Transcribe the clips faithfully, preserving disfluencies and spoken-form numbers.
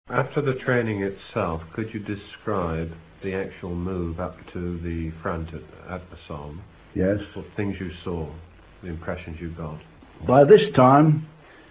After the training itself, could you describe the actual move up to the front at, at the Somme? Yes. What things you saw, the impressions you got? By this time,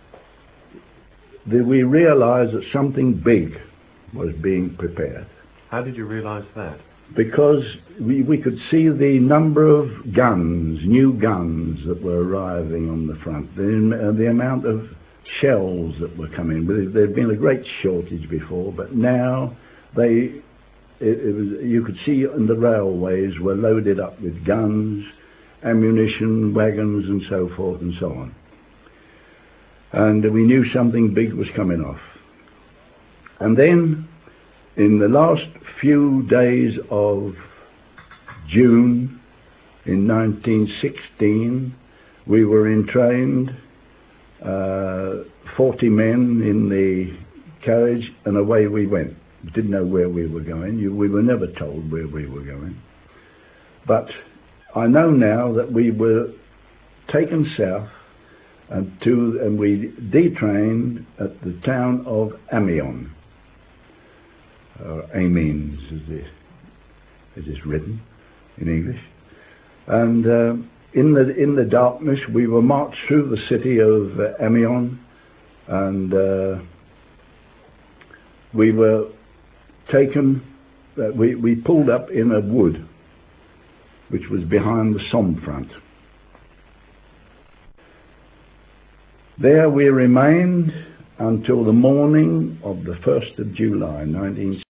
the, we realized that something big was being prepared. How did you realize that? Because we, we could see the number of guns, new guns that were arriving on the front, the, uh, the amount of shells that were coming. There had been a great shortage before, but now they, it, it was, you could see in the railways were loaded up with guns, ammunition, wagons and so forth and so on. And we knew something big was coming off. And then in the last few days of June in nineteen sixteen, we were entrained, uh, forty men in the carriage, and away we went. We didn't know where we were going. You, we were never told where we were going. But I know now that we were taken south and, to, and we detrained at the town of Amiens. Uh, Amiens, as it, as it's written in English. And uh, in the in the darkness, we were marched through the city of uh, Amiens, and uh, we were taken. Uh, we we pulled up in a wood, which was behind the Somme front. There we remained until the morning of the first of July, nineteen